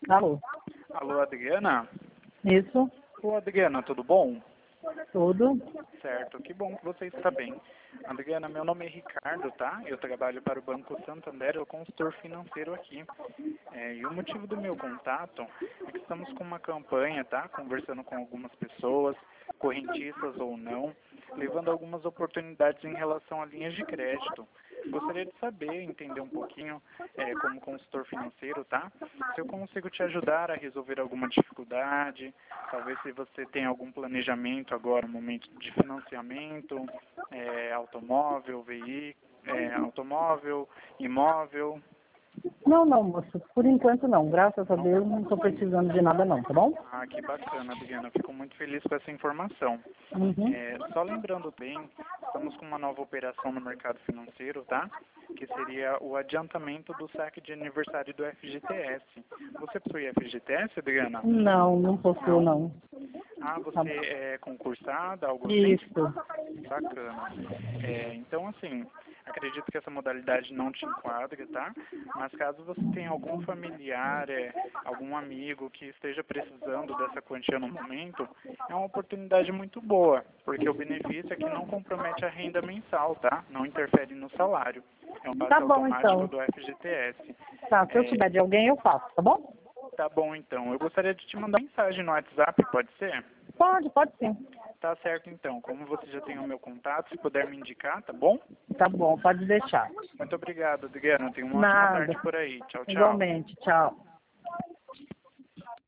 Alô? Alô, Adriana? Isso? Ô, Adriana, tudo bom? Tudo? Certo, que bom que você está bem. Adriana, meu nome é Ricardo, tá? Eu trabalho para o Banco Santander, eu consultor financeiro aqui. E o motivo do meu contato é que estamos com uma campanha, tá? Conversando com algumas pessoas, correntistas ou não, levando algumas oportunidades em relação a linhas de crédito. Gostaria de saber, entender um pouquinho, como consultor financeiro, tá? Se eu consigo te ajudar a resolver alguma dificuldade, talvez se você tem algum planejamento agora, um momento de financiamento, automóvel, automóvel, imóvel. Não, moço. Por enquanto não. Graças a Deus não estou precisando de nada não, tá bom? Ah, que bacana, Adriana. Fico muito feliz com essa informação. Uhum. Só lembrando bem, estamos com uma nova operação no mercado financeiro, tá? Que seria o adiantamento do saque de aniversário do FGTS. Você possui FGTS, Adriana? Não possuo não. Ah, você é concursada, algo assim? Isso. Bacana. Então, assim, acredito que essa modalidade não te enquadra, tá? Mas caso você tenha algum familiar, algum amigo que esteja precisando dessa quantia no momento, é uma oportunidade muito boa, porque o benefício é que não compromete a renda mensal, tá? Não interfere no salário. É um passe Tá bom automático então. do FGTS. Tá, se eu tiver de alguém eu faço, tá bom? Tá bom, então. Eu gostaria de te mandar mensagem no WhatsApp, pode ser? Pode sim. Tá certo, então. Como você já tem o meu contato, se puder me indicar, tá bom? Tá bom, pode deixar. Muito obrigado, Adriana. Tenha uma ótima Nada. tarde por aí. Tchau, tchau. Igualmente, tchau.